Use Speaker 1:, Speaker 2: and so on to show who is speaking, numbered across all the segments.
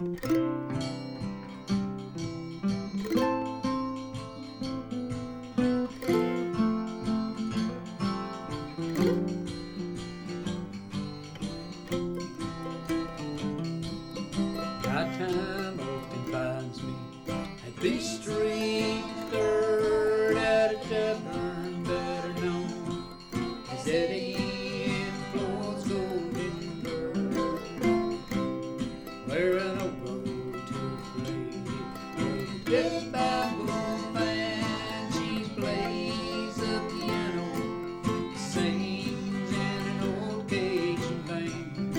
Speaker 1: Right time often finds me at this street third at a tavern better known as Eddie and Floyd's Golden Bird, where an old road to play a dead baboon band. She plays the piano, sings in an old Cajun band,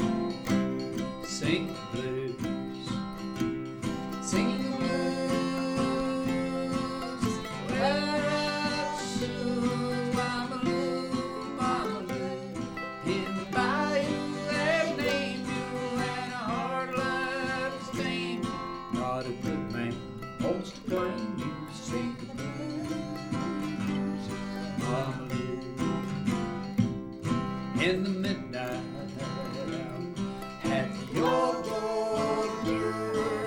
Speaker 1: sing the blues. Singing the blues, wear out shoes, Mama Lou, Mama Lou. In the bayou they named you, and a hard life is tamed. Not a good man wants to claim you. Sing the blues, Mama Lou. In the midnight hour, at your border,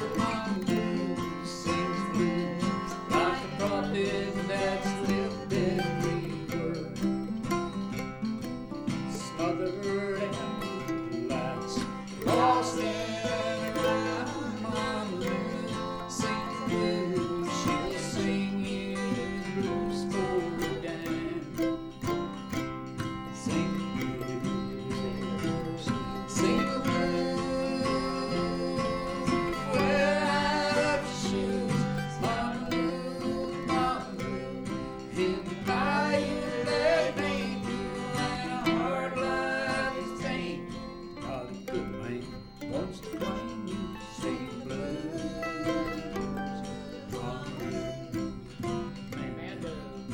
Speaker 1: that's lived everywhere, smothered in lights, lost and around. Mama Lou, sing the blues, she'll sing you the blues for a dime. Sing the blues, sing the blues, wear out your shoes, Mama Lou, Mama Lou. In the bayou they named you, and a hard life is tamed. Not a good man wants to claim you. Sing the blues, Mama Lou. Man,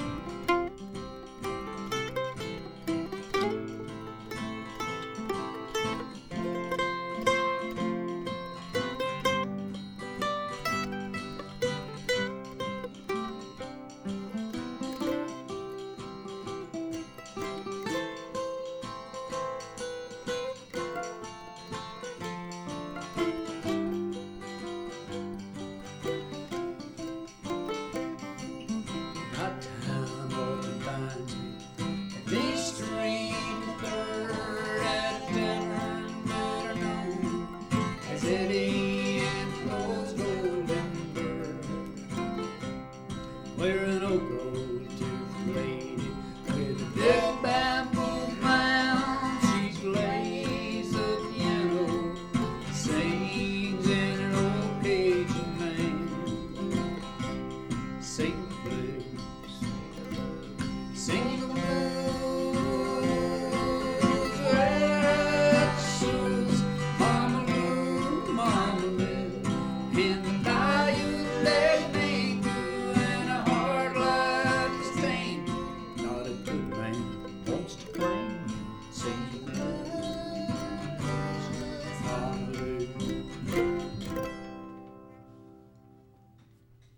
Speaker 1: Right time often finds me at this street third at a tavern better known as Eddie